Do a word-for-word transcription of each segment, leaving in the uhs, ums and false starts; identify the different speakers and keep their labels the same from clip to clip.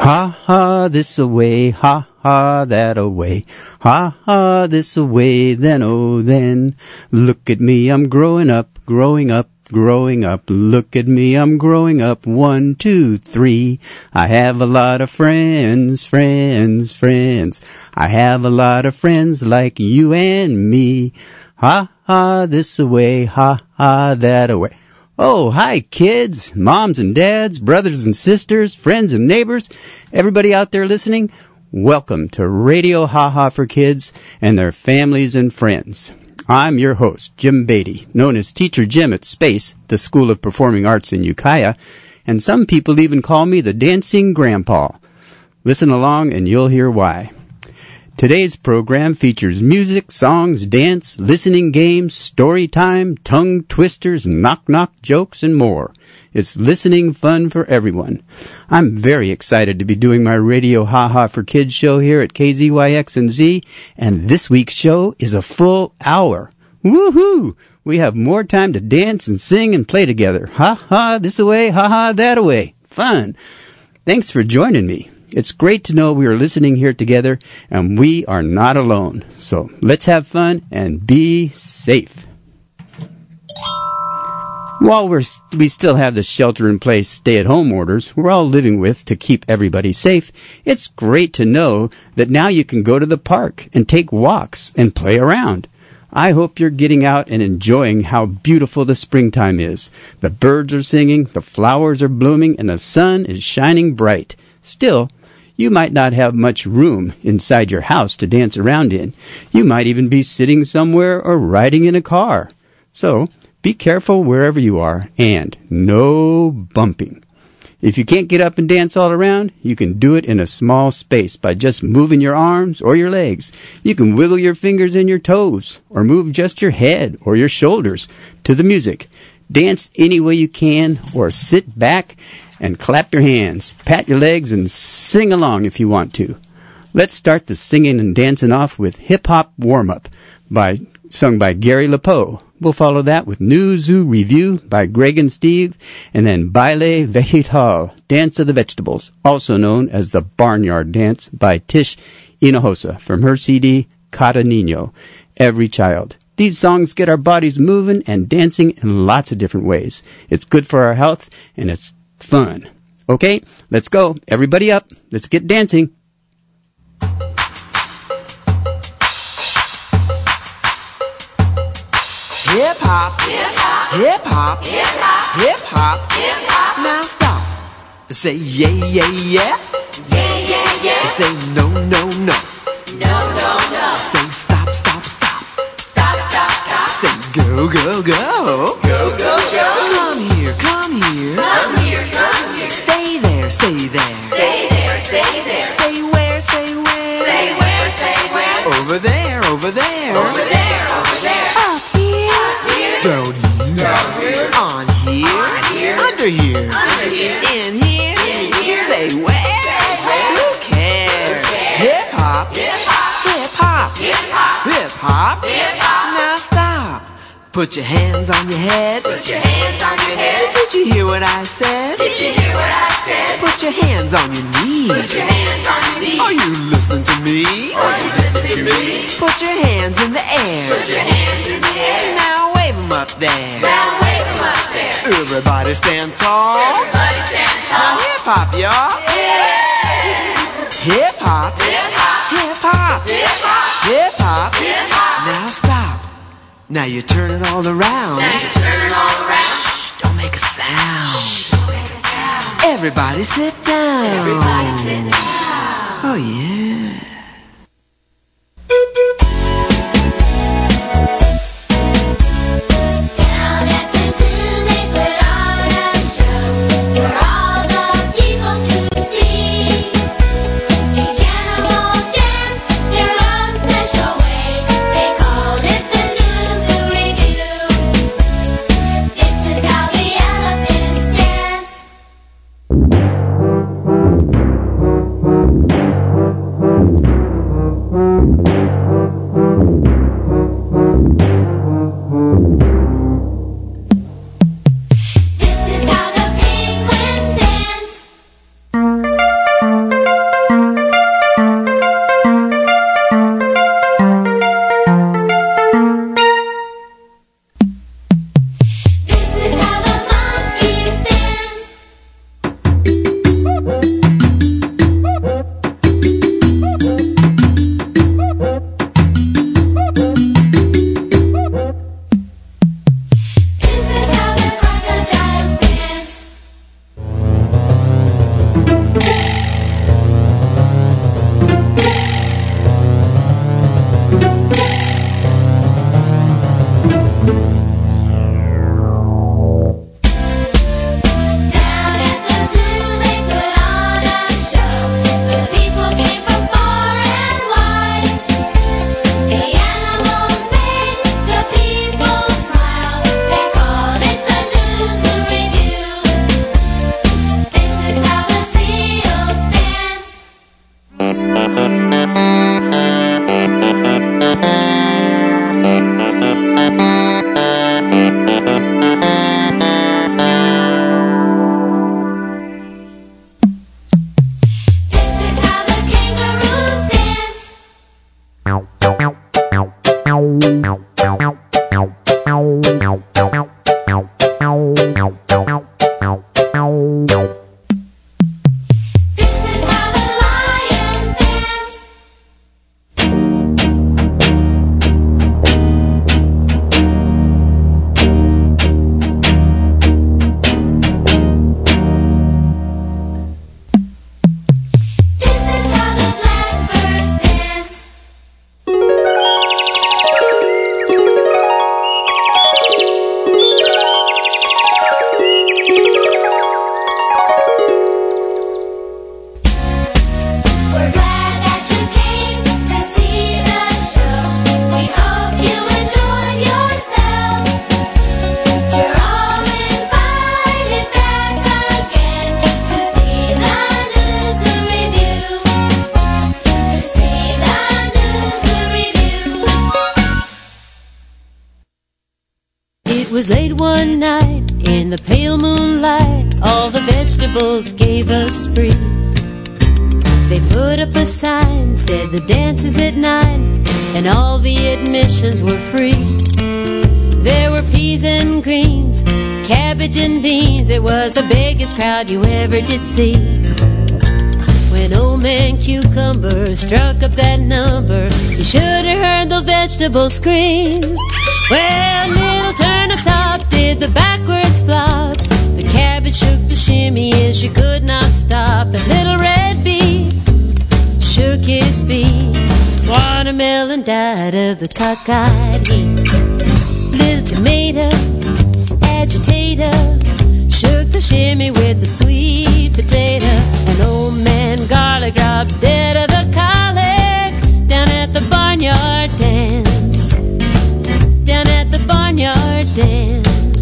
Speaker 1: Ha ha, this away, ha ha, that away. Ha ha, this away, then oh then. Look at me, I'm growing up, growing up, growing up. Look at me, I'm growing up. One, two, three. I have a lot of friends, friends, friends. I have a lot of friends like you and me. Ha ha, this away, ha ha, that away. Oh, hi, kids, moms and dads, brothers and sisters, friends and neighbors, everybody out there listening. Welcome to Radio Ha Ha for Kids and their families and friends. I'm your host, Jim Beatty, known as Teacher Jim at SPACE, the School of Performing Arts in Ukiah, and some people even call me the Dancing Grandpa. Listen along and you'll hear why. Today's program features music, songs, dance, listening games, story time, tongue twisters, knock-knock jokes, and more. It's listening fun for everyone. I'm very excited to be doing my Radio Ha Ha for Kids show here at K Z Y X and Z, and this week's show is a full hour. Woohoo! We have more time to dance and sing and play together. Ha ha, this away, ha ha, that away. Fun! Thanks for joining me. It's great to know we are listening here together, and we are not alone. So let's have fun and be safe. While we're, we still have the shelter-in-place stay-at-home orders we're all living with to keep everybody safe, it's great to know that now you can go to the park and take walks and play around. I hope you're getting out and enjoying how beautiful the springtime is. The birds are singing, the flowers are blooming, and the sun is shining bright. Still, you might not have much room inside your house to dance around in. You might even be sitting somewhere or riding in a car. So, be careful wherever you are, and no bumping. If you can't get up and dance all around, you can do it in a small space by just moving your arms or your legs. You can wiggle your fingers and your toes, or move just your head or your shoulders to the music. Dance any way you can, or sit back and clap your hands, pat your legs, and sing along if you want to. Let's start the singing and dancing off with Hip Hop Warm-Up, by, sung by Gary LaPoe. We'll follow that with New Zoo Review by Greg and Steve, and then Baile Vegetal, Dance of the Vegetables, also known as the Barnyard Dance by Tish Hinojosa from her C D, Cada Niño, Every Child. These songs get our bodies moving and dancing in lots of different ways. It's good for our health, and it's fun. Okay, let's go. Everybody up. Let's get dancing.
Speaker 2: Hip hop, hip hop, hip hop, hip hop, hip hop, hip hop. Now stop. Say yeah, yeah, yeah. Yeah, yeah, yeah. Say no, no, no. No, no, no. Say stop, stop, stop. Stop, stop, stop. Say go, go, go. Go, go, go. Come here, come here. Come here, come here. Stay there, stay there. Stay there, stay there. Say where, say where. Say where, say where. Over there, over there. Over there, over there. Up here. Up here. Down here. Down here. On here. On here. Under here. Under here. In here. In here. Say where. Say where. Who cares? Hip hop. Hip hop. Hip hop. Hip hop. Hip hop. Hip hop. Now stop. Put your hands on your head. Put your hands on your head. Did you hear what I said? Did you hear what I said? Put your hands on your knees. Put your hands on your knees. Are you listening to me? Are you listening to me? Put your hands in the air. Put your hands in the air. Now wave them up there. Now wave them up there. Everybody stand tall. Everybody stand tall. Now hip hop, y'all. Yeah. Hip hop. Hip hop. Hip hop. Hip hop. Hip hop. Hip hop. Now stop. Now you turn it all around. Now you turn it all around. Shh, don't make a sound. Shh, don't make a sound. Everybody sit down. Everybody sit down. Oh yeah.
Speaker 3: Down at the zoo they put on a show for all the people to see. Each animal danced their own special way. They called it the New Zoo Review. This is how the elephants dance. is how the lions dance. This is how the blackbirds dance. We're glad that you came to see the show. We hope you enjoyed yourself. You're all invited back again to see the news and review. To see the news and review.
Speaker 4: It was late one night in the pale moonlight. All the vegetables gave us spree. They put up a sign, said the dance is at nine, and all the admissions were free. There were peas and greens, cabbage and beans. It was the biggest crowd you ever did see. When old man Cucumber struck up that number, you should have heard those vegetables scream. Well, little turnip top did the backwards flop. The cabbage shook the shimmy and she could not stop. And little red beet shook his feet. Watermelon died of the cockeyed heat. Little tomato agitator shook the shimmy with the sweet potato. And old man garlic dropped dead of the colic down at the barnyard dance. Down at the barnyard dance.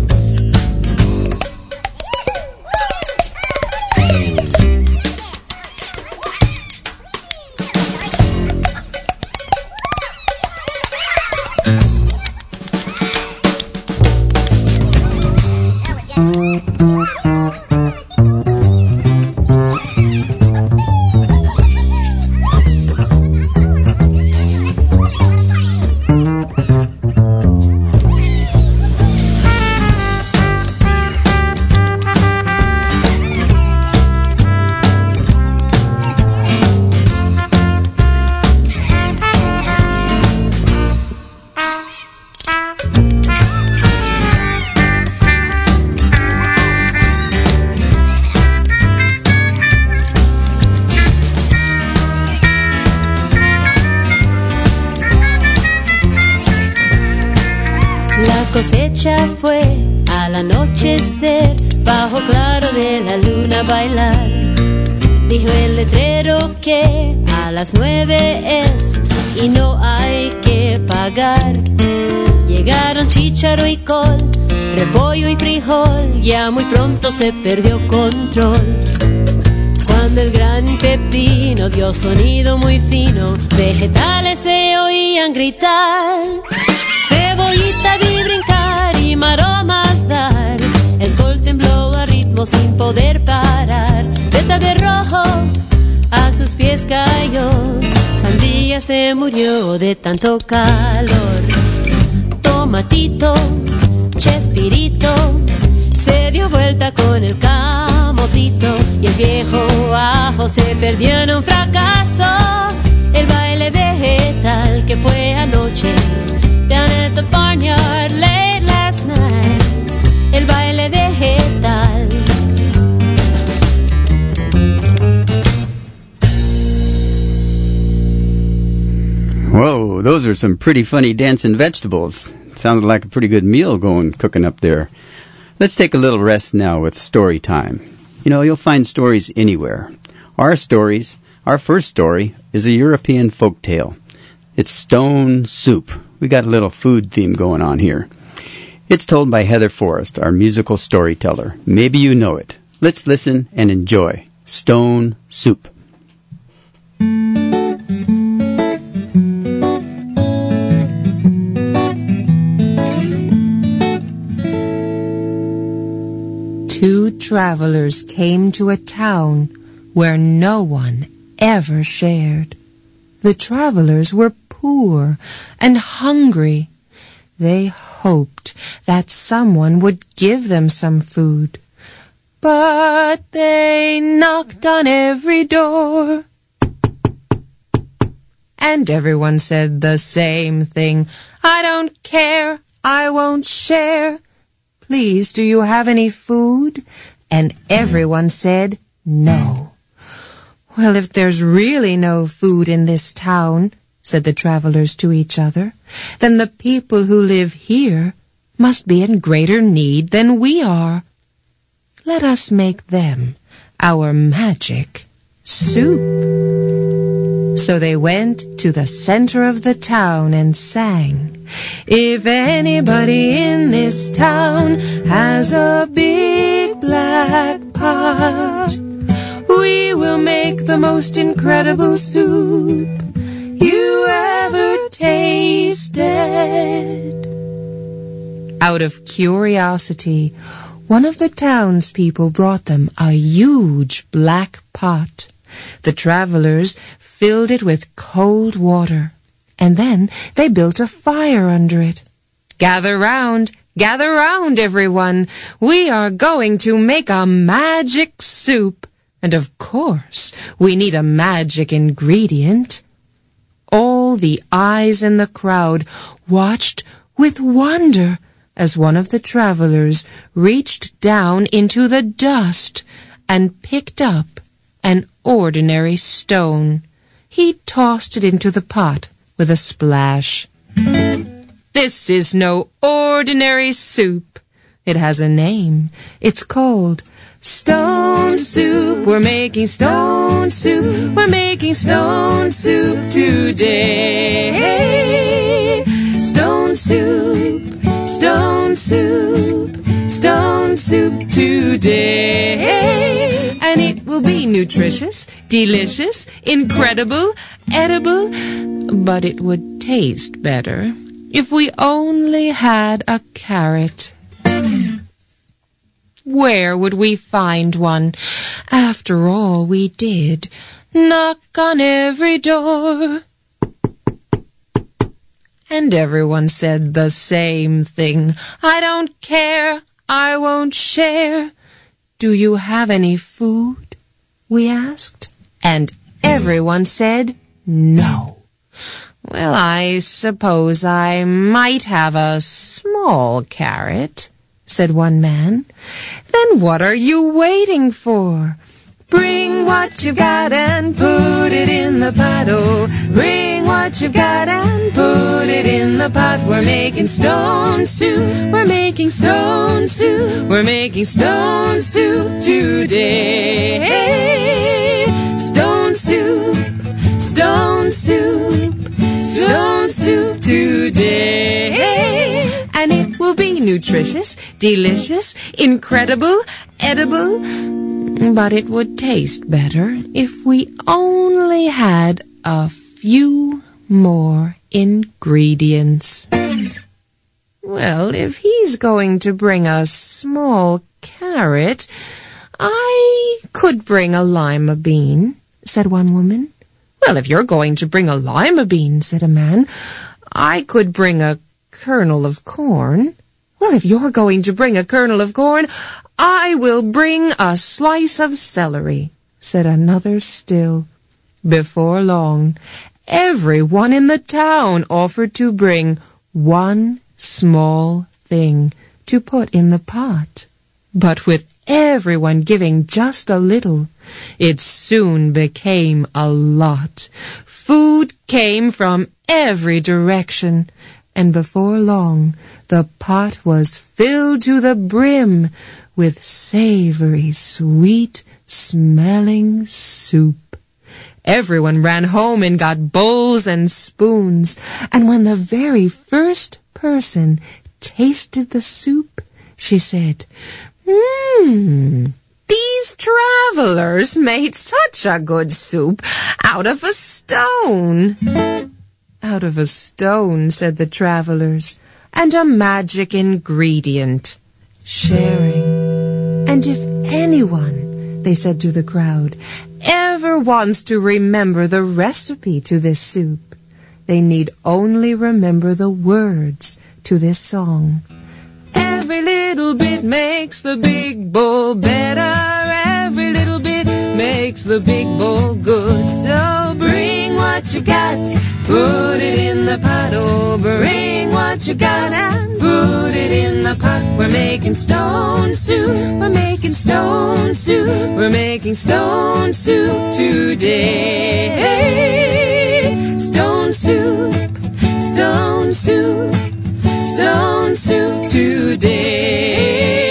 Speaker 4: Cosecha fue al anochecer, bajo claro de la luna bailar. Dijo el letrero que a las nueve es y no hay que pagar. Llegaron chícharo y col, repollo y frijol, ya muy pronto se perdió control. Cuando el gran pepino dio sonido muy fino, vegetales se oían gritar. Cebollita vi brincar y maromas dar. El col tembló a ritmo sin poder parar. Betabel rojo a sus pies cayó. Sandía se murió de tanto calor. Tomatito, Chespirito se dio vuelta con el camotito. Y el viejo ajo se perdió en un fracaso. El baile vegetal que fue anoche down at the barnyard late last night. El baile vegetal.
Speaker 1: Whoa, those are some pretty funny dancing vegetables. Sounded like a pretty good meal going cooking up there. Let's take a little rest now with story time. You know, you'll find stories anywhere. Our stories, our first story, is a European folk tale. It's Stone Soup. We got a little food theme going on here. It's told by Heather Forrest, our musical storyteller. Maybe you know it. Let's listen and enjoy Stone Soup.
Speaker 5: Two travelers came to a town where no one ever shared. The travelers were poor and hungry. They hoped that someone would give them some food. but they knocked on every door. And everyone said the same thing. I don't care, I won't share. Please, do you have any food? And everyone said no. Well, if there's really no food in this town, said the travelers to each other, then the people who live here must be in greater need than we are. Let us make them our magic soup. So they went to the center of the town and sang, if anybody in this town has a big black pot, we will make the most incredible soup you ever tasted. Out of curiosity, one of the townspeople brought them a huge black pot. The travelers filled it with cold water, and then they built a fire under it. Gather round, gather round, everyone. We are going to make a magic soup. And of course, we need a magic ingredient. All the eyes in the crowd watched with wonder as one of the travelers reached down into the dust and picked up an ordinary stone. He tossed it into the pot with a splash. This is no ordinary soup. It has a name. It's called Stone Soup. We're making stone soup. We're making stone soup today. Stone soup, stone soup, stone soup today. And it will be nutritious, delicious, incredible, edible, but it would taste better if we only had a carrot. Where would we find one? After all, we did knock on every door. And everyone said the same thing. I don't care, I won't share. Do you have any food? We asked. And everyone said no. Well, I suppose I might have a small carrot, said one man. Then what are you waiting for? Bring what you've got and put it in the pot. Oh, bring what you've got and put it in the pot. We're making stone soup. We're making stone soup. We're making stone soup today. Stone soup. Stone soup. Stone soup today. And it will be nutritious, delicious, incredible, edible, but it would taste better if we only had a few more ingredients. Well, if he's going to bring a small carrot, I could bring a lima bean, said one woman. Well, if you're going to bring a lima bean, said a man, I could bring a kernel of corn. Well, if you're going to bring a kernel of corn, I will bring a slice of celery, said another still. Before long, everyone in the town offered to bring one small thing to put in the pot. But with everyone giving just a little, it soon became a lot. Food came from every direction, and before long, the pot was filled to the brim with savory, sweet-smelling soup. Everyone ran home and got bowls and spoons, and when the very first person tasted the soup, she said, Mmm, these travelers made such a good soup out of a stone. Out of a stone, said the travelers, and a magic ingredient, sharing. And if anyone, they said to the crowd, ever wants to remember the recipe to this soup, they need only remember the words to this song. Every little bit makes the big bowl better. makes the big bowl good. So bring what you got, put it in the pot. Oh, bring what you got and put it in the pot. We're making stone soup, we're making stone soup, we're making stone soup today. Stone soup, stone soup, stone soup today.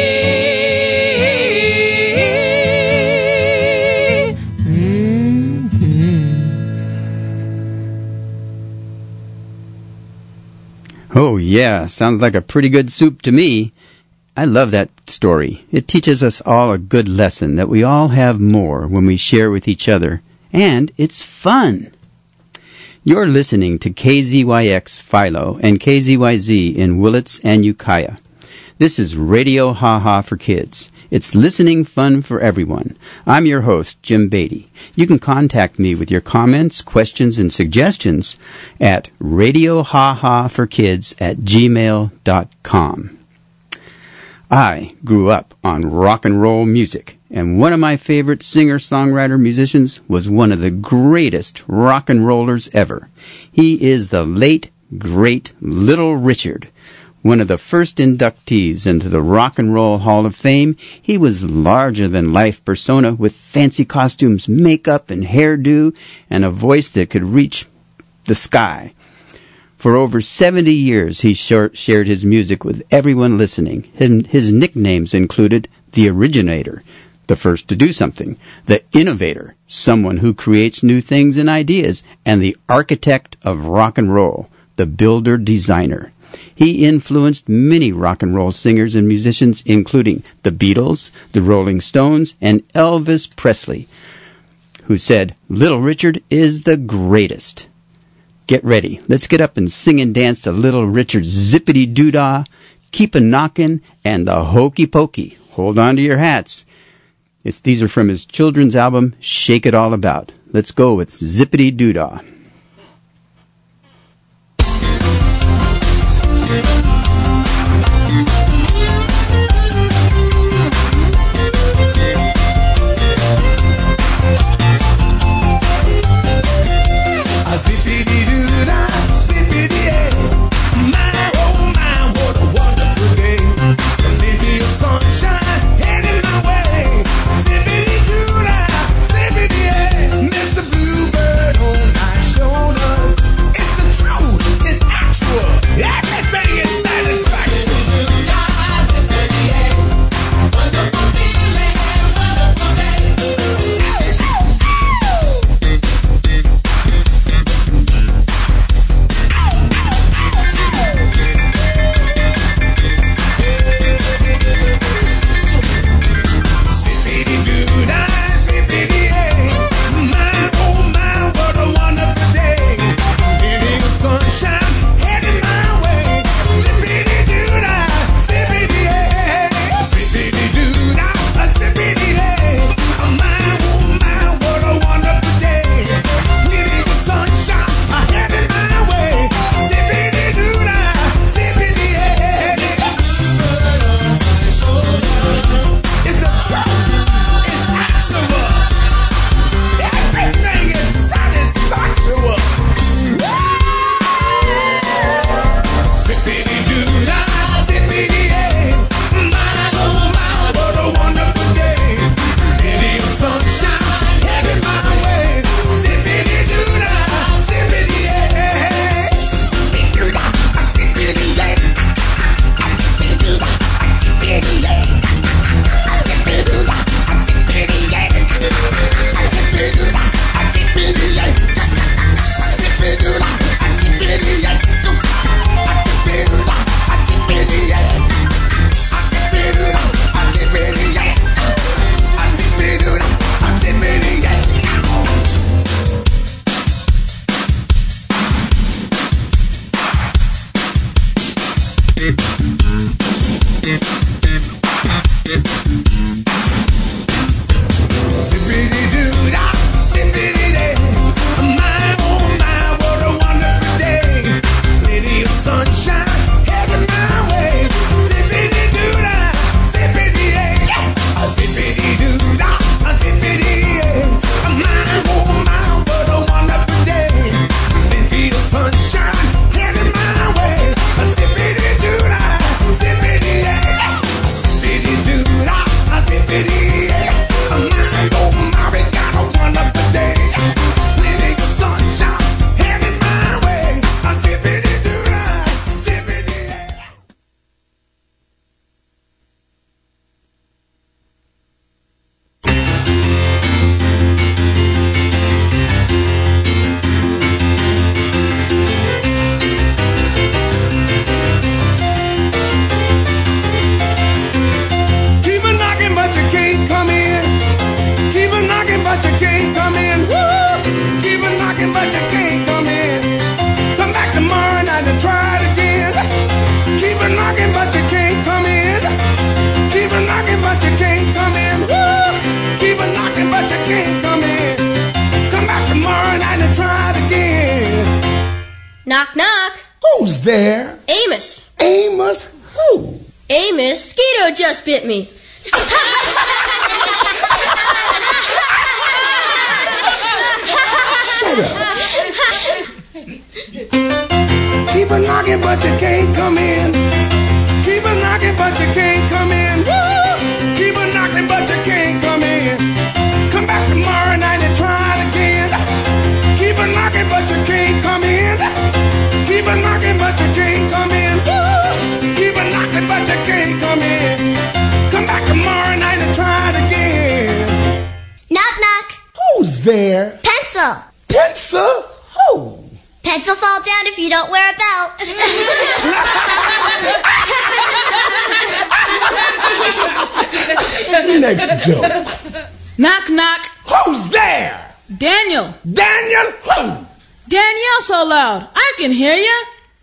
Speaker 1: Oh, yeah, sounds like a pretty good soup to me. I love that story. It teaches us all a good lesson that we all have more when we share with each other. And it's fun. You're listening to K Z Y X Philo and K Z Y Z in Willits and Ukiah. This is Radio Ha Ha for Kids. It's listening fun for everyone. I'm your host, Jim Beatty. You can contact me with your comments, questions, and suggestions at radiohahaforkids at gmail dot com. I grew up on rock and roll music, and one of my favorite singer-songwriter musicians was one of the greatest rock and rollers ever. He is the late, great Little Richard. One of the first inductees into the Rock and Roll Hall of Fame, he was larger-than-life persona with fancy costumes, makeup, and hairdo, and a voice that could reach the sky. For over seventy years, he shared his music with everyone listening. His nicknames included the Originator, the first to do something, the Innovator, someone who creates new things and ideas, and the Architect of Rock and Roll, the Builder-Designer. He influenced many rock and roll singers and musicians, including the Beatles, the Rolling Stones, and Elvis Presley, who said, "Little Richard is the greatest." Get ready. Let's get up and sing and dance to Little Richard's Zippity-Doo-Dah, Keep a Knockin', and the Hokey Pokey. Hold on to your hats. It's, these are from his children's album, Shake It All About. Let's go with Zippity-Doo-Dah.
Speaker 6: A zippity-doo-dah, zippity-yay. My, oh my, what a wonderful day. Plenty of sunshine heading my way. Zippity-doo-dah, zippity-yay. Mister Bluebird on my
Speaker 4: what just bit me?
Speaker 6: Shut up. Keep a knocking, but you can't come in. Keep a knocking, but you can't come in. Woo! Keep a knocking, but you can't come in. Come back tomorrow night and try it again. Keep a knocking, but you can't come in. Keep a knocking, but you can't come in. Woo! Keep a knocking, but you can't come in. Come back tomorrow night and try it again.
Speaker 3: Knock, knock.
Speaker 6: Who's there?
Speaker 3: Pencil.
Speaker 6: Pencil? Who?
Speaker 3: Pencil fall down if you don't wear a belt.
Speaker 6: Next joke.
Speaker 7: Knock, knock.
Speaker 6: Who's there?
Speaker 7: Daniel.
Speaker 6: Daniel? Who?
Speaker 7: Danielle so loud. I can hear you.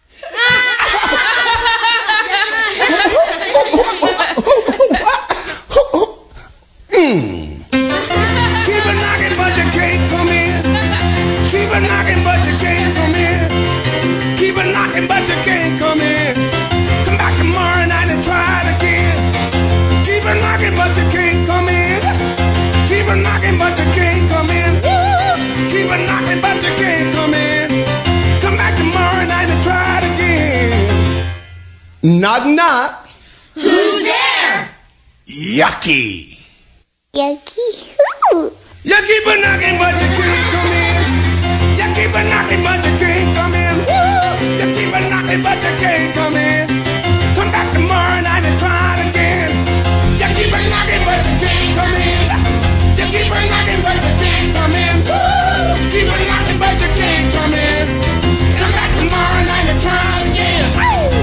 Speaker 6: Hmm. Keep a knocking, but you can't come in. Keep a knocking, but you can't come in. Keep a knocking, but you can't come in. Come back tomorrow night and try it again. Keep a knocking, but you can't come in. Keep a knocking, but you can't come in. Woo! Keep a knocking, but you can't come in. Come back tomorrow night and try it again. Knock, knock.
Speaker 3: Who's there?
Speaker 6: Yucky.
Speaker 3: Yucky. Who?
Speaker 6: You keep a knocking, but you can't come in. You keep a knocking, but you can't come in. Woo! You keep a knocking, but you can't come in. Come back tomorrow night and try it again. You keep a knocking, but you can't come in. You keep a knocking, but you can't come in. Woo! Keep a knocking, but you can't come in. Come back tomorrow night and try it again. Woo!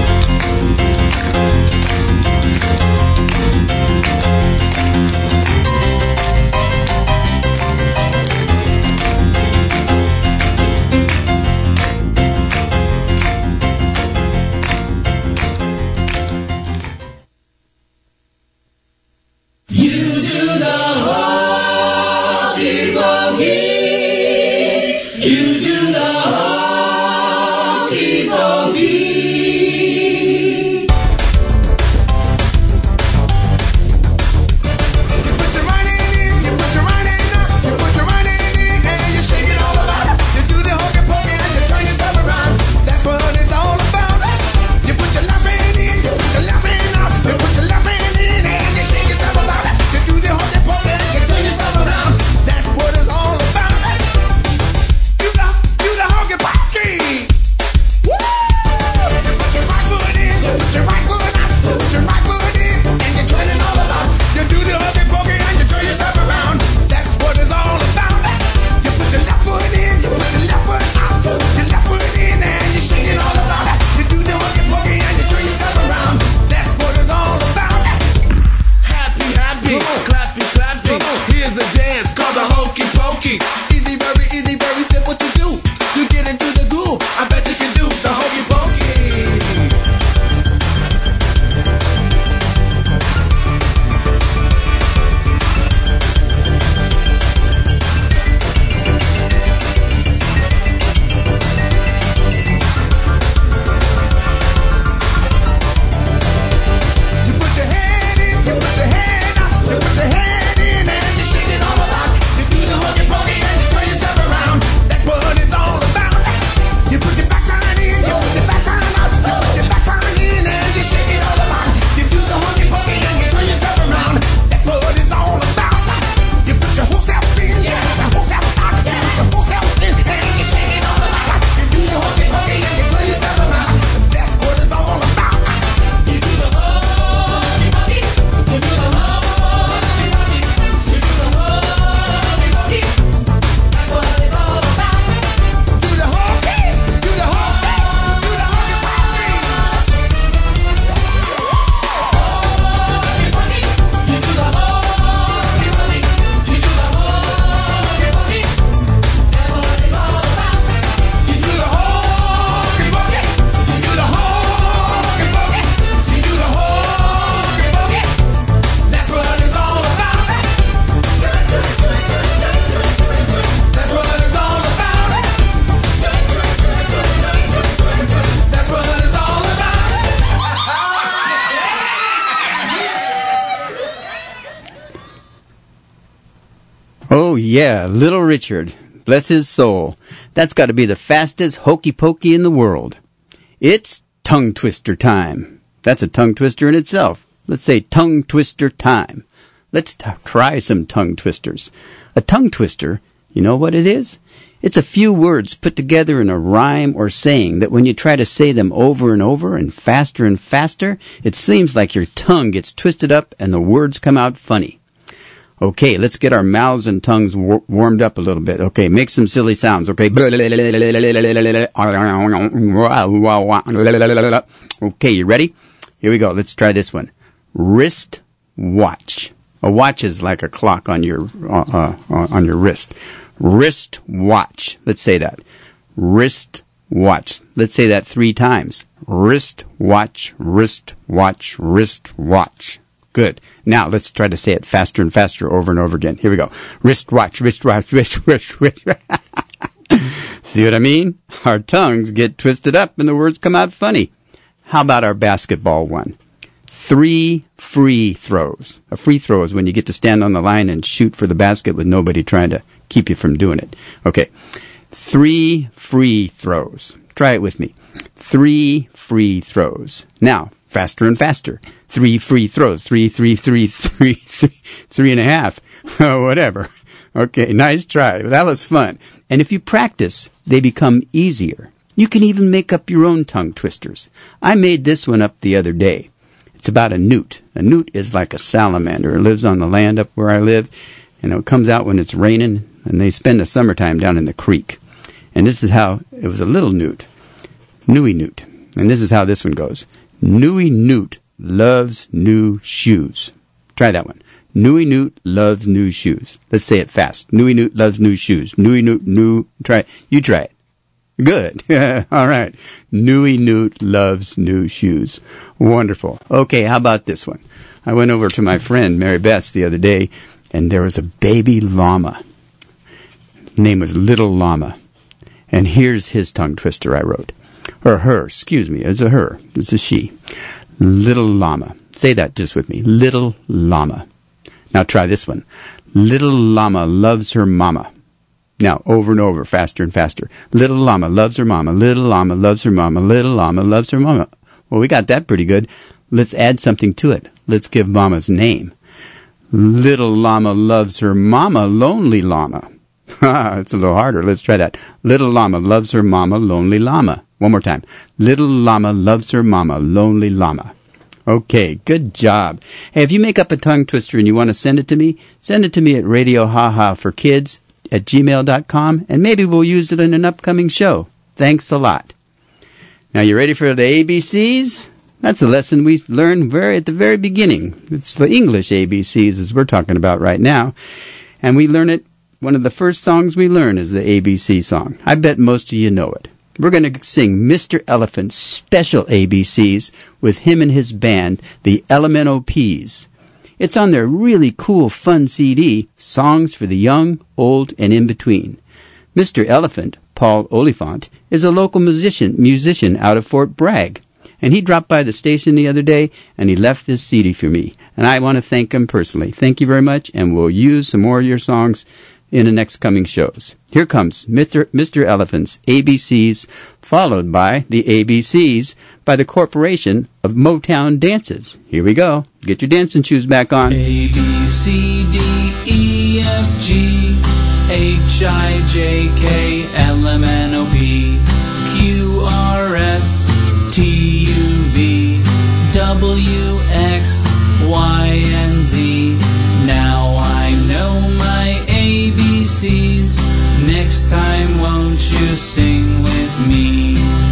Speaker 1: Oh, yeah, Little Richard. Bless his soul. That's got to be the fastest hokey pokey in the world. It's tongue twister time. That's a tongue twister in itself. Let's say tongue twister time. Let's t- try some tongue twisters. A tongue twister, you know what it is? It's a few words put together in a rhyme or saying that when you try to say them over and over and faster and faster, it seems like your tongue gets twisted up and the words come out funny. Okay, let's get our mouths and tongues war- warmed up a little bit. Okay, make some silly sounds. Okay. Okay, you ready? Here we go. Let's try this one. Wrist watch. A watch is like a clock on your uh, uh, on your wrist. Wrist watch. Let's say that. Wrist watch. Let's say that three times. Wrist watch, wrist watch, wrist watch. Good. Now let's try to say it faster and faster over and over again. Here we go. Wrist watch, wrist watch, wrist, wrist, wrist. See what I mean? Our tongues get twisted up and the words come out funny. How about our basketball one? Three free throws. A free throw is when you get to stand on the line and shoot for the basket with nobody trying to keep you from doing it. Okay. Three free throws. Try it with me. Three free throws. Now, faster and faster. Three free throws. Three, three, three, three, three, three and a half. Whatever. Okay, nice try. That was fun. And if you practice, they become easier. You can even make up your own tongue twisters. I made this one up the other day. It's about a newt. A newt is like a salamander. It lives on the land up where I live, and it comes out when it's raining, and they spend the summertime down in the creek. And this is how, it was a little newt. Newy newt. And this is how this one goes. Newy newt loves new shoes. Try that one. Newy newt loves new shoes. Let's say it fast. Newy newt loves new shoes. Newy newt, new, try it. You try it. Good. All right. Newy newt loves new shoes. Wonderful. Okay, how about this one? I went over to my friend Mary Beth the other day, and there was a baby llama. His name was Little Llama. And here's his tongue twister I wrote. Or her, excuse me. It's a her. It's a she. Little Llama. Say that just with me. Little Llama. Now try this one. Little Llama loves her mama. Now, over and over, faster and faster. Little llama loves her mama. Little llama loves her mama. Little llama loves her mama. Well, we got that pretty good. Let's add something to it. Let's give mama's name. Little llama loves her mama, lonely llama. Ha, it's a little harder. Let's try that. Little llama loves her mama, lonely llama. One more time. Little llama loves her mama, lonely llama. Okay, good job. Hey, if you make up a tongue twister and you want to send it to me, send it to me at Radio Haha for Kids at gmail dot com, and maybe we'll use it in an upcoming show. Thanks a lot. Now, you ready for the A B Cs? That's a lesson we learned very at the very beginning. It's the English A B Cs as we're talking about right now. And we learn it, one of the first songs we learn is the A B C song. I bet most of you know it. We're going to sing Mister Elephant's special A B Cs with him and his band, the Elemental Peas. It's on their really cool, fun C D, Songs for the Young, Old, and In Between. Mister Elephant, Paul Oliphant, is a local musician musician out of Fort Bragg. And he dropped by the station the other day, and he left this C D for me. And I want to thank him personally. Thank you very much, and we'll use some more of your songs in the next coming shows. Here comes Mister Mister Elephant's A B Cs, followed by the A B Cs by the Corporation of Motown Dances. Here we go. Get your dancing shoes back on.
Speaker 8: A, B, C, D, E, F, G, H, I, J, K, L, M, N, O, P, Q, R, S, T, U, V, W, X, Y, and Z. Now I know my A B Cs. Next time won't you sing with me?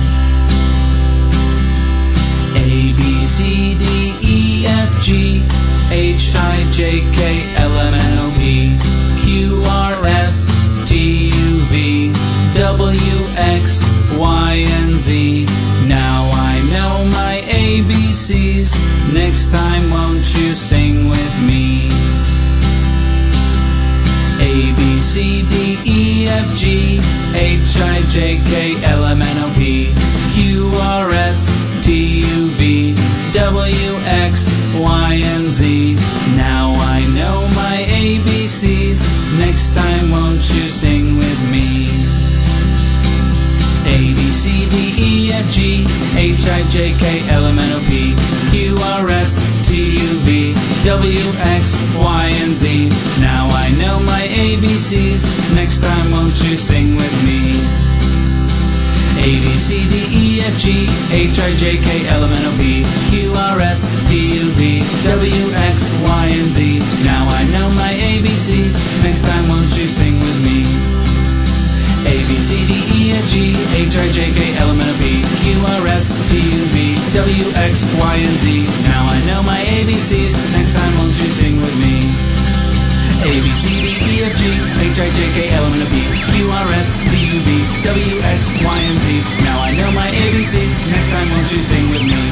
Speaker 8: A, B, C, D, E, F, G, H, I, J, K, L, M, N, O, P, Q, R, S, T, U, V, W, X, Y, and Z. Now I know my A B Cs. Next time won't you sing with me? A, B, C, D, E, F, G, H, I, J, K, L, M, N, O, P, Q, R, S, T, U, V, W, X, Y, and Z. Now I know my A B Cs. Next time, won't you sing with me? A, B, C, D, E, F, G, H, I, J, K, L, M, N, O, P, Q, R, S, T, U, V, W, X, Y, and Z. Now I know my A B Cs. Next time, won't you sing with me? A, B, C, D, E, F, G, H, I, J, K, L, M, N, O, P, Q, R, S, T, U, V, W, X, Y, and Z. Now I know my A B Cs. Next time, won't you sing with me? A, B, C, D, E, F, G, H, I, J, K, L, M, N, O, P, Q, R, S, T, U, V, W, X, Y, and Z. Now I know my A B Cs. Next time, won't you sing with me? A, B, C, D, E, F, G, H, I, J, K, L, M, N, O, P, Q, R, S, T, U, V, W, X, Y, and Z. Now I know my A B Cs. Next time, won't you sing with me?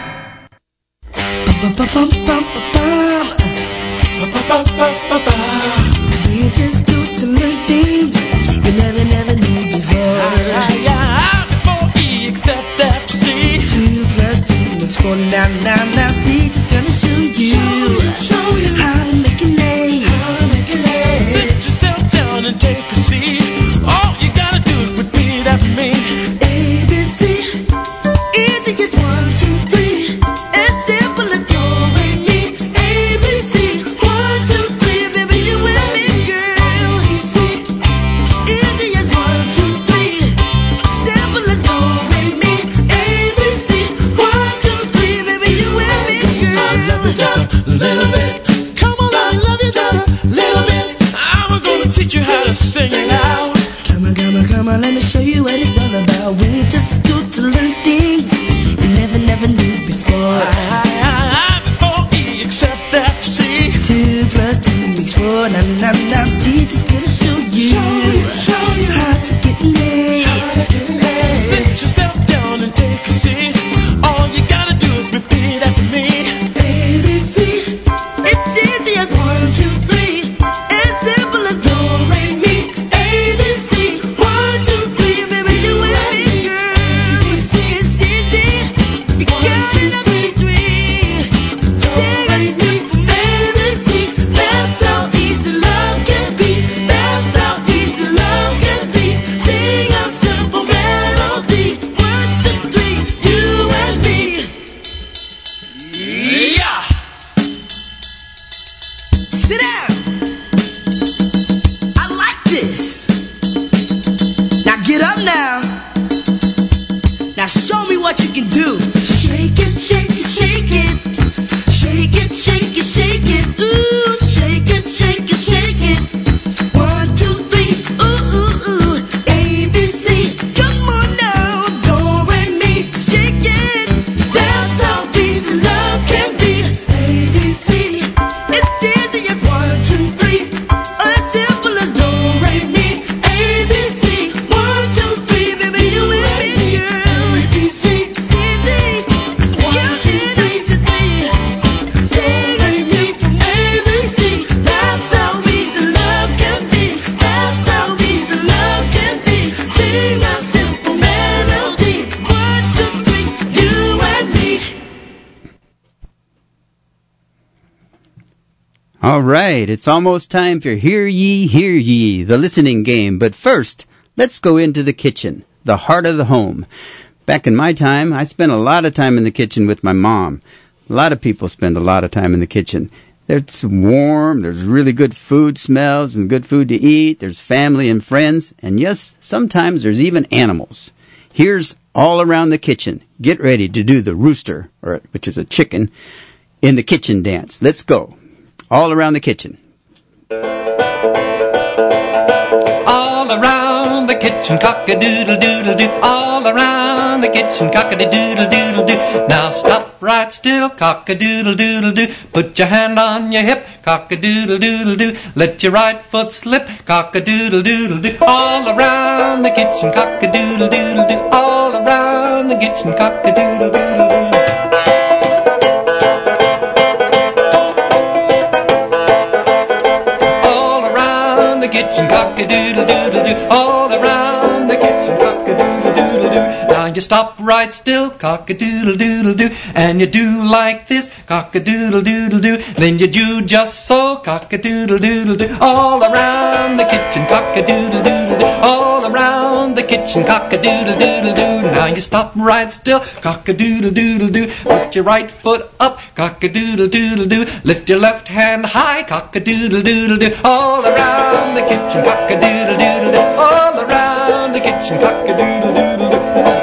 Speaker 9: We just go to learn things you never, never knew before.
Speaker 10: Before E, except F, C.
Speaker 9: Two plus two is four. Now, now, now, teacher's gonna show you how to make an A.
Speaker 10: Sit yourself down and take a seat. All you gotta do is repeat after me.
Speaker 9: A, B, C, easy as one, two, three. As simple as do, re, mi. A, B, C, one, two, three. Baby, you with me, girl. Easy as one, two, three. Simple as do, re, mi. A, B, C, one, two, three. Baby, you with me, girl.
Speaker 10: I love you just a little bit. Come on, I love you just a little bit. I'm gonna teach you how to sing it now.
Speaker 9: Come on, come on, come on, let me show you what it's all about. We just go to learn things you never, never knew before.
Speaker 10: Before E, except F, C.
Speaker 9: Two plus two makes four. Now, now, now, teacher's gonna show you how to get an A.
Speaker 10: Sit yourself down and take a seat. All you gotta do is repeat after me.
Speaker 9: A, B, C, it's easy as one, two, three. As simple as do, re, mi. A, B, C, one, two, three. Baby, you with me, girl. It's easy. You count it up to three. Sing a simple melody. That's how easy love can be. That's how easy love can be. Sing a simple melody. One, two, three, you and me.
Speaker 10: Yeah!
Speaker 9: Sit down. I like this. Now get up now. Now show me what you can do. Shake it, shake it, shake it. Shake it, shake it, shake it. Ooh, shake it, shake it, shake it. One, two, three. Ooh, ooh, ooh. A, B, C. Come on now. Do, re, mi. Shake it. That's how easy love can be. A, B, C. It's easy as one, two, three. As simple as do, re, mi. A, B, C. One, two, three. Baby, you with me, girl. A, B, C. It's easy. Counting up to three. Sing a simple A, B, C. That's how easy love can be. That's how easy love can be. Sing a simple melody. One, two, three. You and me.
Speaker 1: All right, it's almost time for Hear Ye, Hear Ye, the listening game. But first, let's go into the kitchen, the heart of the home. Back in my time, I spent a lot of time in the kitchen with my mom. A lot of people spend a lot of time in the kitchen. It's warm, there's really good food smells and good food to eat, there's family and friends, and yes, sometimes there's even animals. Here's All Around the Kitchen. Get ready to do the rooster, or which is a chicken, in the kitchen dance. Let's go. All around the kitchen.
Speaker 11: All around the kitchen, cock-a-doodle-doodle-doo. All around the kitchen, cock-a-doodle-doodle-doo. Now stop right still, cock-a-doodle-doodle-doo. Put your hand on your hip, cock-a-doodle-doodle-doo. Let your right foot slip, cock-a-doodle-doodle-doo. All around the kitchen, cock-a-doodle-doodle-doo. All around the kitchen, cock-a-doodle-doodle-doo. Kitchen cock-a-doodle-doodle-doo. All around the kitchen cock-a-doodle-doodle-doo. Now you you stop right still, cock-a-doodle-doodle-doo, and you do like this, cock-a-doodle-doodle-doo. Then you do just so, cock-a-doodle-doodle-doo. All around the kitchen, cock-a-doodle-doodle-doo. All around the kitchen, cock-a-doodle-doodle-doo. Now you stop right still, cock-a-doodle-doodle-doo. Put your right foot up, cock-a-doodle-doodle-doo. Lift your left hand high, cock-a-doodle-doodle-doo. All around the kitchen, cock-a-doodle-doodle-doo. All around the kitchen, cock-a-doodle-doodle-doo.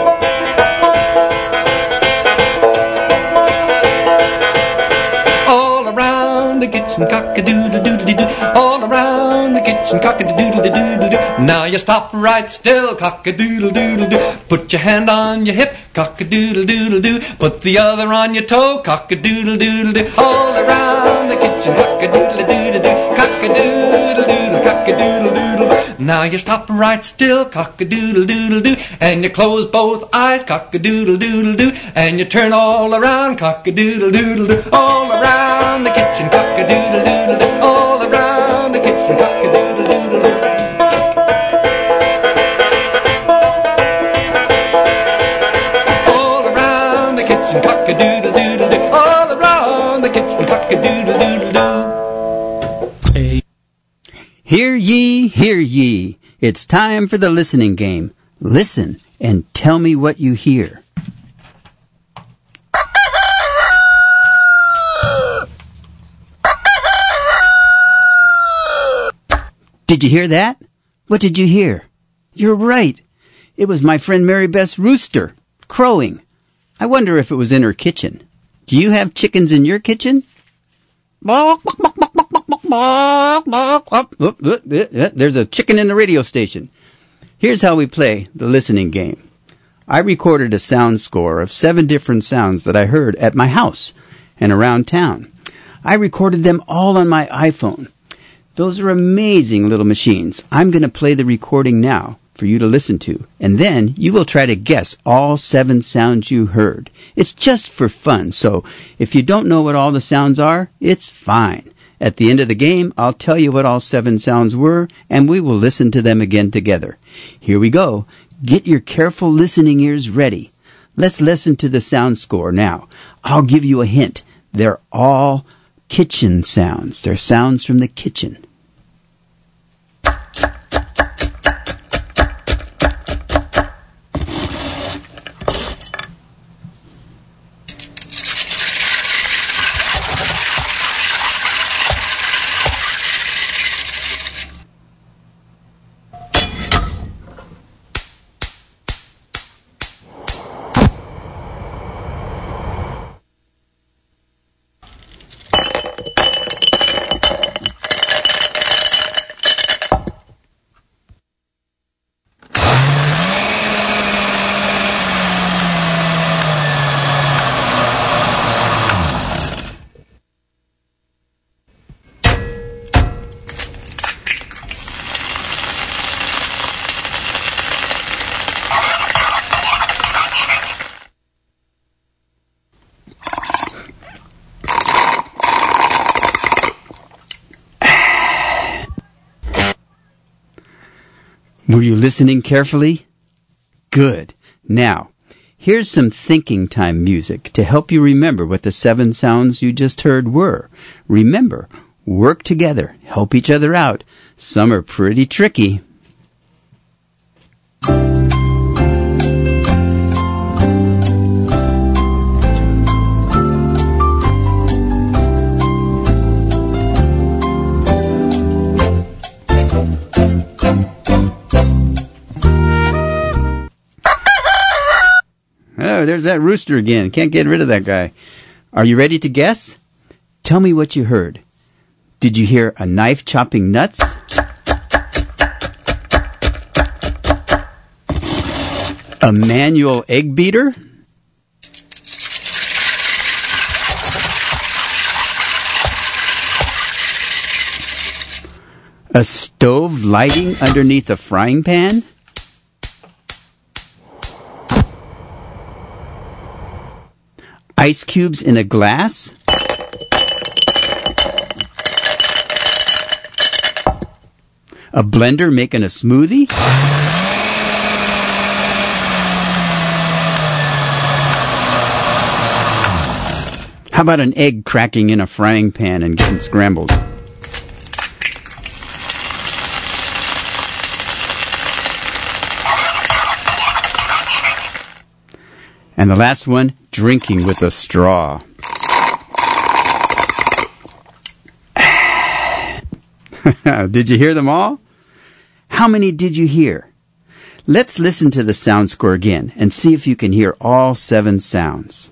Speaker 11: All around the kitchen, cock-a-doodle-doodle-doo. All around the kitchen, cock-a-doodle-doodle-doo. Now you stop right still, cock-a-doodle-doodle-doo. Put your hand on your hip, cock-a-doodle-doodle-doo. Put the other on your toe, cock-a-doodle-doodle-doo. All around the kitchen, cock-a-doodle-doodle-doo. Cock-a-doodle-doodle, cock-a-doodle-doodle. Now you stop right still, cock-a-doodle-doodle-doo. And you close both eyes, cock-a-doodle-doodle-doo. And you turn all around, cock-a-doodle-doodle-doo. All around the kitchen, cock-a-doodle-doodle-doo. All around the kitchen, cock-a-doodle-doodle-doo. All around the kitchen, cock-a-doodle-doodle-doo. All around the kitchen, cock-a-doodle-doodle-doo.
Speaker 1: Hear ye, hear ye. It's time for the listening game. Listen and tell me what you hear. Did you hear that? What did you hear? You're right. It was my friend Mary Beth's rooster, crowing. I wonder if it was in her kitchen. Do you have chickens in your kitchen? There's a chicken in the radio station. Here's how we play the listening game. I recorded a sound score of seven different sounds that I heard at my house and around town. I recorded them all on my iPhone. Those are amazing little machines. I'm going to play the recording now for you to listen to, and then you will try to guess all seven sounds you heard. It's just for fun, so if you don't know what all the sounds are, it's fine. At the end of the game, I'll tell you what all seven sounds were, and we will listen to them again together. Here we go. Get your careful listening ears ready. Let's listen to the sound score now. I'll give you a hint. They're all kitchen sounds. They're sounds from the kitchen. Were you listening carefully? Good. Now, here's some thinking time music to help you remember what the seven sounds you just heard were. Remember, work together, help each other out. Some are pretty tricky. Oh, there's that rooster again. Can't get rid of that guy. Are you ready to guess? Tell me what you heard. Did you hear a knife chopping nuts? A manual egg beater? A stove lighting underneath a frying pan? Ice cubes in a glass? A blender making a smoothie? How about an egg cracking in a frying pan and getting scrambled? And the last one, drinking with a straw. Did you hear them all? How many did you hear? Let's listen to the sound score again and see if you can hear all seven sounds.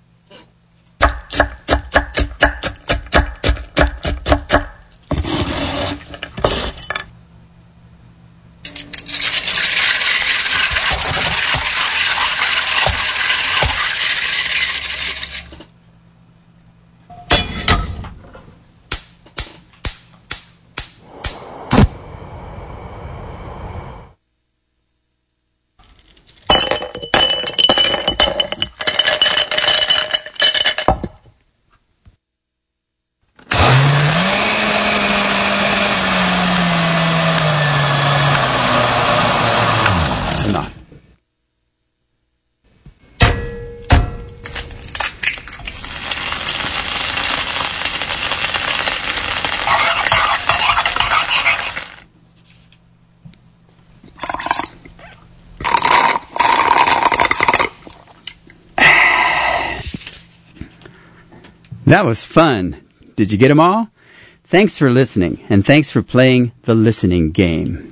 Speaker 1: That was fun. Did you get them all? Thanks for listening, and thanks for playing the listening game.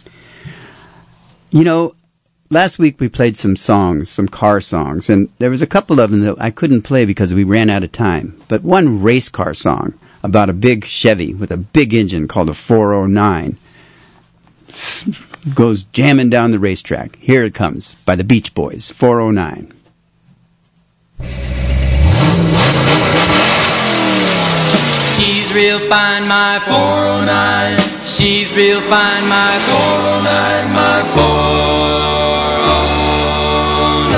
Speaker 1: You know, last week we played some songs, some car songs, and there was a couple of them that I couldn't play because we ran out of time. But one race car song about a big Chevy with a big engine called a four oh nine goes jamming down the racetrack. Here it comes by the Beach Boys, four oh nine.
Speaker 8: She's real fine, my four oh nine. She's real fine, my four oh nine, my four oh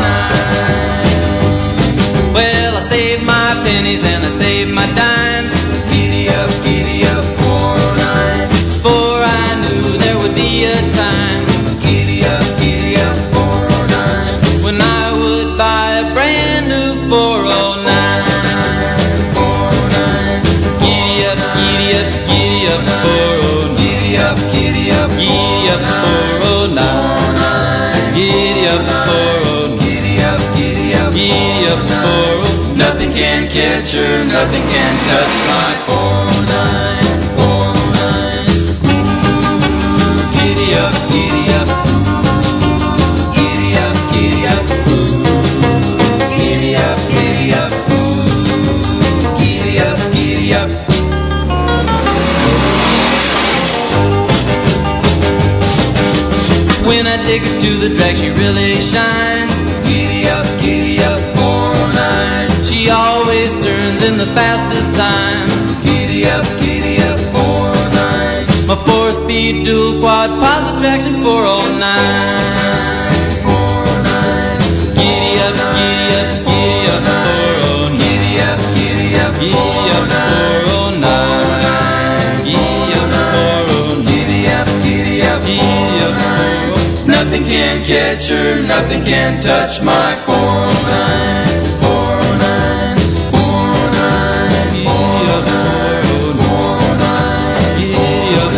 Speaker 8: nine. Well, I saved my pennies and I saved my dimes. Giddy up, giddy up, four oh nine. For I knew there would be a time. Giddy up, giddy up, four oh nine. When I would buy a brand new four oh nine. Giddy up, four oh nine. Giddy up, four oh nine. Giddy up, giddy up, giddy up, four oh nine. Nothing can catch her, nothing can touch my four oh nine, four oh nine. Ooh, giddy up, giddy up, ooh, giddy up, giddy up, ooh, giddy up, giddy up, ooh, giddy up, giddy up. When I take her to the track, she really shines. Giddy up, giddy up, four oh nine. She always turns in the fastest time. Giddy up, giddy up, four oh nine. My four-speed dual quad positive traction, four oh nine, four oh nine. Giddy up, giddy up, giddy up, four oh nine. Giddy up, giddy up, giddy up, four oh nine. Giddy up, four oh nine. Giddy up, giddy up, giddy up, four oh nine. Nothing can catch her, nothing can touch my four oh nine, four oh nine, four oh nine, four oh nine, four oh nine, giddy up,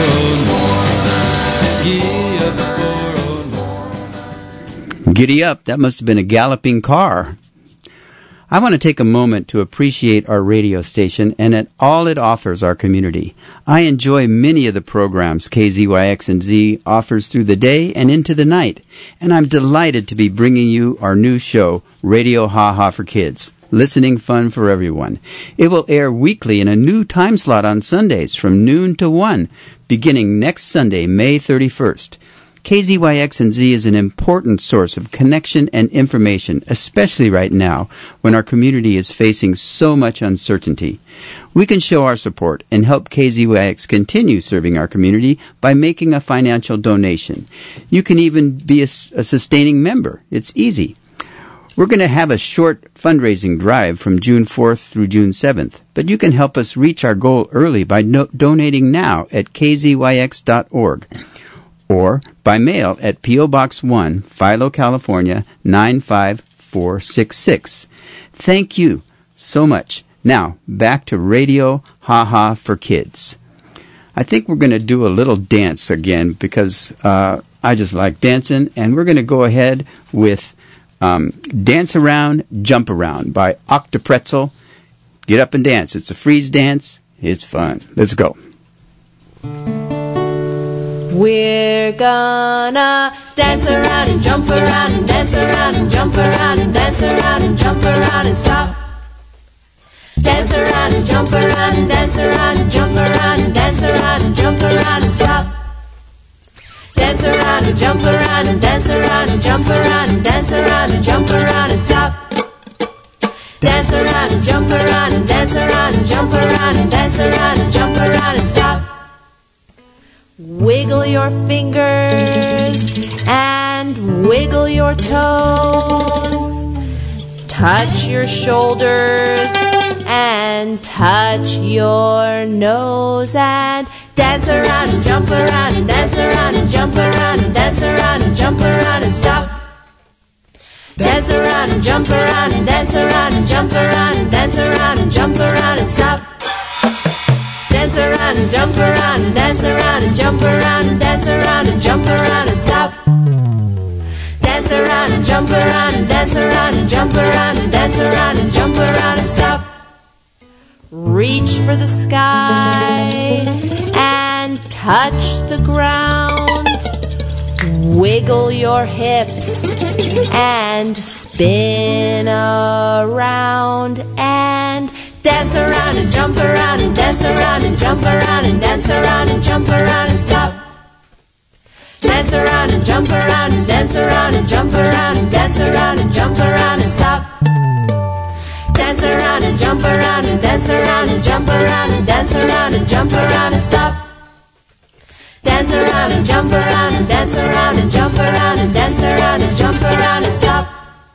Speaker 8: four oh nine,
Speaker 1: Giddy up, that must have been a galloping car. I want to take a moment to appreciate our radio station and at all it offers our community. I enjoy many of the programs K Z Y X and Z offers through the day and into the night, and I'm delighted to be bringing you our new show, Radio Ha Ha for Kids, listening fun for everyone. It will air weekly in a new time slot on Sundays from noon to one, beginning next Sunday, May thirty-first. K Z Y X and Z is an important source of connection and information, especially right now when our community is facing so much uncertainty. We can show our support and help K Z Y X continue serving our community by making a financial donation. You can even be a, a sustaining member. It's easy. We're going to have a short fundraising drive from June fourth through June seventh, but you can help us reach our goal early by no- donating now at k z y x dot org. Or by mail at P O. Box one, Philo, California, nine five four six six. Thank you so much. Now, back to Radio Ha Ha for Kids. I think we're going to do a little dance again because uh, I just like dancing, and we're going to go ahead with um, Dance Around, Jump Around by Octopretzel. Get up and dance. It's a freeze dance. It's fun. Let's go.
Speaker 4: We're gonna dance around and jump around and dance around and jump around and dance around and jump around and stop. Dance around and jump around and dance around and jump around and dance around and jump around and stop. Dance around and jump around and dance around and jump around and dance around and jump around and stop. Dance around and jump around and dance around and jump around and dance around and jump around and stop. Wiggle your fingers and wiggle your toes. Touch your shoulders and touch your nose and dance around and jump around and dance around and jump around and dance around and jump around and stop. Dance around and jump around and dance around and jump around and dance around and jump around and stop. Dance around and jump around and dance around and jump around and dance around and jump around and stop. Dance around and jump around and dance around and jump around and dance around and jump around and stop. Reach for the sky and touch the ground. Wiggle your hips and spin around and dance around and jump around and dance around and jump around and dance around and jump around and stop. Dance around and jump around and dance around and jump around and dance around and jump around and stop. Dance around and jump around and dance around and jump around and dance around and jump around and stop. Dance around and jump around and dance around and jump around and dance around and jump around and stop.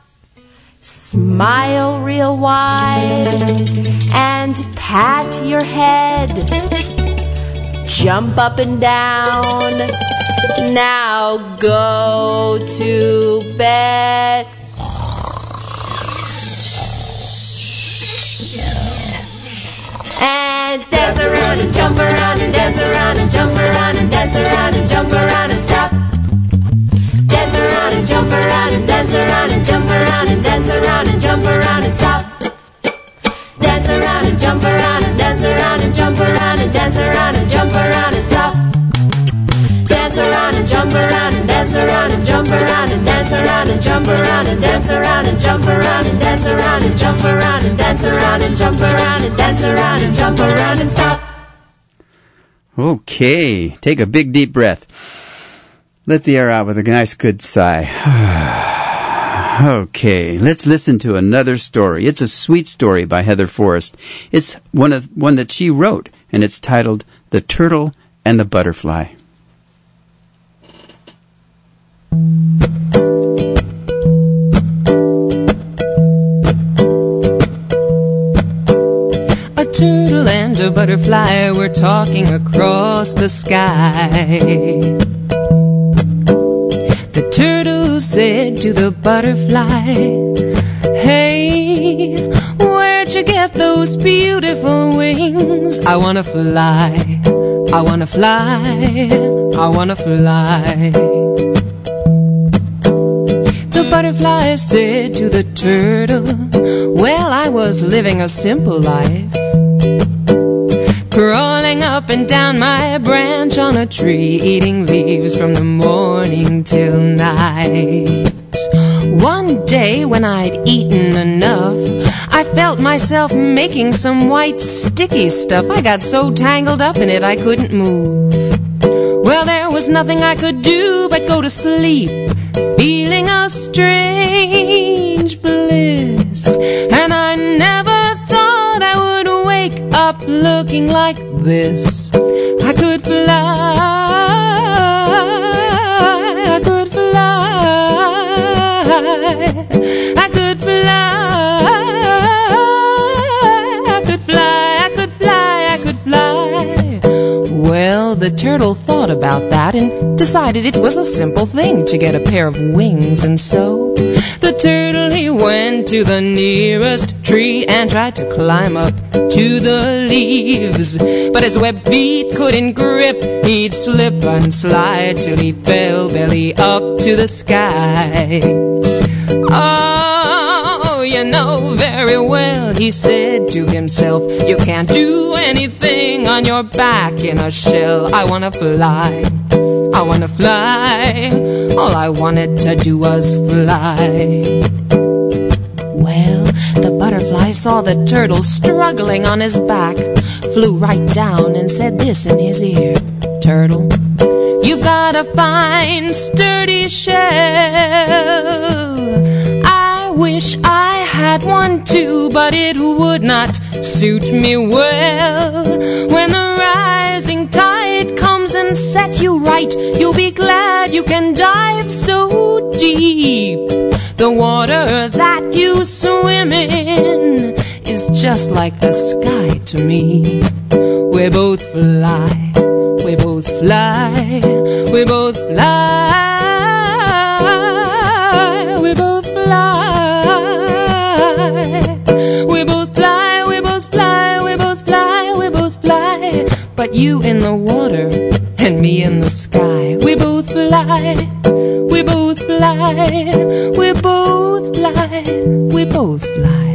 Speaker 4: Smile real wide and pat your head. Jump up and down. Now go to bed. And dance around and jump around and dance around and jump around and dance around and jump around and stop. Dance around and jump around and dance around and jump around and dance around and jump around and stop. Dance around and jump around and dance around and jump around and dance around and jump around and stop. Dance around and jump around and dance around and jump around and dance around and jump around and dance around and jump around and dance around and jump around and dance around and jump around and dance around and jump around and stop.
Speaker 1: Okay, take a big deep breath. Let the air out with a nice good sigh. Okay, let's listen to another story. It's a sweet story by Heather Forrest. It's one of one that she wrote, and it's titled The Turtle and the Butterfly.
Speaker 5: A turtle and a butterfly were talking across the sky. The turtle said to the butterfly, "Hey, where'd you get those beautiful wings? I wanna fly, I wanna fly, I wanna fly." The butterfly said to the turtle, "Well, I was living a simple life, crawling up and down my branch on a tree, eating leaves from the morning till night. One day when I'd eaten enough, I felt myself making some white sticky stuff. I got so tangled up in it I couldn't move. Well, there was nothing I could do but go to sleep, feeling a strange bliss. And I never thought I would wake up looking like this. I could fly, I could fly, I could fly, I could fly, I could fly, I could fly." Well, the turtle turtle thought about that and decided it was a simple thing to get a pair of wings. And so the turtle, he went to the nearest tree and tried to climb up to the leaves. But his webbed feet couldn't grip, he'd slip and slide till he fell belly up to the sky. Oh, you know very well, he said to himself, you can't do anything on your back in a shell. I wanna fly, I wanna fly, all I wanted to do was fly. Well, the butterfly saw the turtle struggling on his back, flew right down and said this in his ear, Turtle, you've got a fine, sturdy shell. I wish I had one too, but it would not suit me well. When the rising tide comes and sets you right, you'll be glad you can dive so deep. The water that you swim in is just like the sky to me. We both fly, we both fly, we both fly, we both fly, we both fly, we both fly, we both fly, we both fly. But you in the water and me in the sky. We both fly, we both fly, we both fly, we both fly.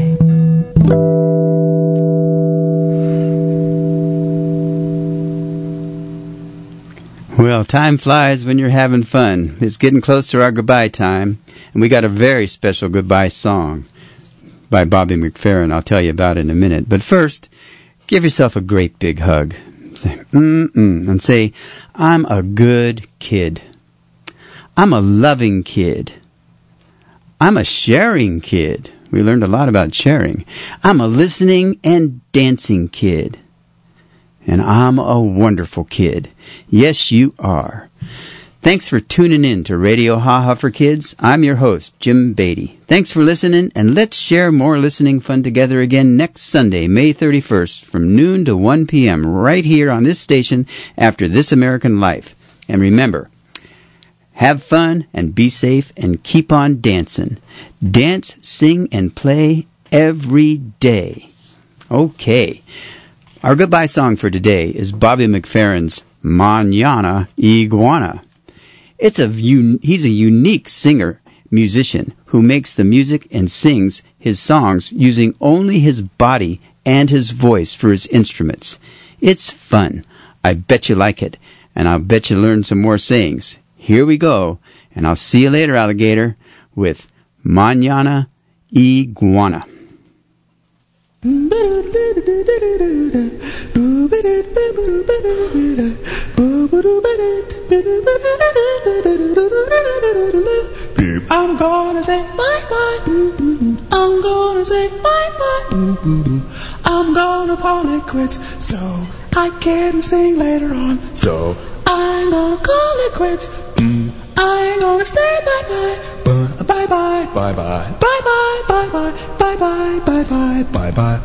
Speaker 1: Well, time flies when you're having fun. It's getting close to our goodbye time, and we got a very special goodbye song by Bobby McFerrin. I'll tell you about it in a minute. But first, give yourself a great big hug. Say, mm-mm, and say, I'm a good kid. I'm a loving kid. I'm a sharing kid. We learned a lot about sharing. I'm a listening and dancing kid. And I'm a wonderful kid. Yes, you are. Thanks for tuning in to Radio Ha-Ha for Kids. I'm your host, Jim Beatty. Thanks for listening, and let's share more listening fun together again next Sunday, May thirty-first, from noon to one p.m. right here on this station after This American Life. And remember, have fun and be safe and keep on dancing. Dance, sing, and play every day. Okay. Our goodbye song for today is Bobby McFerrin's Mañana Iguana. It's a un- he's a unique singer, musician, who makes the music and sings his songs using only his body and his voice for his instruments. It's fun. I bet you like it, and I'll bet you learn some more sayings. Here we go, and I'll see you later, alligator, with Mañana Iguana.
Speaker 10: Babe, I'm gonna say bye-bye. I'm gonna say bye-bye. I'm gonna call it quits so I can sing later on. So I'm gonna call it quits. I ain't gonna say bye-bye. But bye-bye. Bye-bye. Bye-bye. Bye-bye. Bye-bye. Bye-bye. Bye-bye.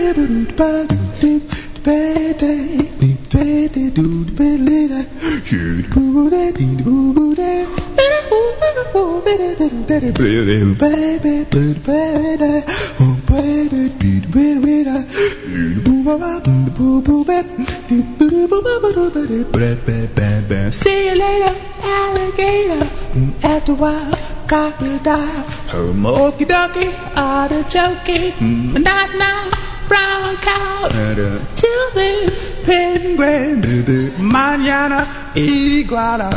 Speaker 10: See you later, alligator. After a while, crocodile. Herm okie dokie, artichoke. Not now, brown cow. Till then, penguin. Mañana, iguana.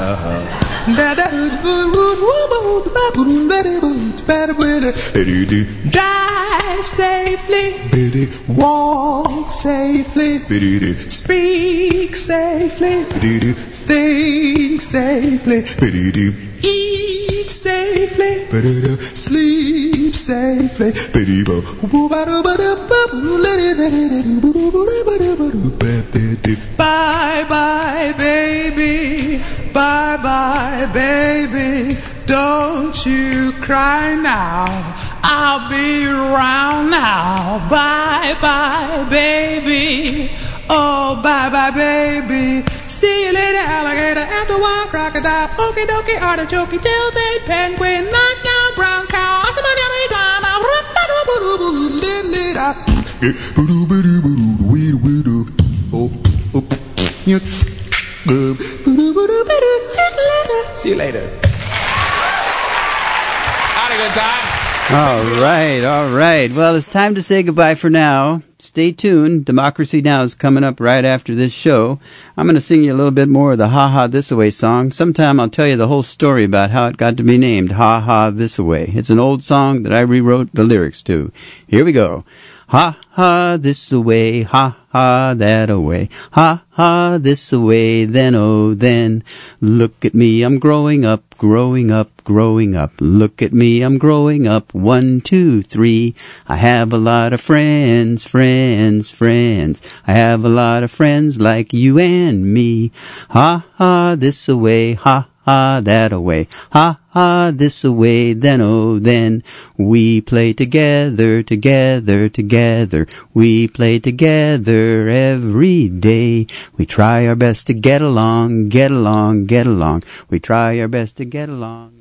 Speaker 10: Drive safely, walk safely, speak safely, think safely, eat safely, sleep safely. Bye bye, baby. Bye bye, baby. Don't you cry now. I'll be around now. Bye bye, baby. Oh, bye bye, baby. See you later, alligator, after a while, crocodile, okie dokie, artichoke, tailbait, penguin, knockdown, brown cow, see you later.
Speaker 12: Had a good time.
Speaker 1: All right, all right. Well, it's time to say goodbye for now. Stay tuned. Democracy Now! Is coming up right after this show. I'm going to sing you a little bit more of the Ha Ha This-A-Way song. Sometime I'll tell you the whole story about how it got to be named Ha Ha This-A-Way. It's an old song that I rewrote the lyrics to. Here we go. Ha ha this-a-way, ha ha that-a-way, ha ha this-a-way, then oh then. Look at me, I'm growing up, growing up, growing up. Look at me, I'm growing up, one, two, three. I have a lot of friends, friends, friends. I have a lot of friends like you and me. Ha ha this-a-way, ha ha that-a-way, ha ha this-a-way, then oh then. We play together, together, together. We play together every day. We try our best to get along, get along, get along. We try our best to get along.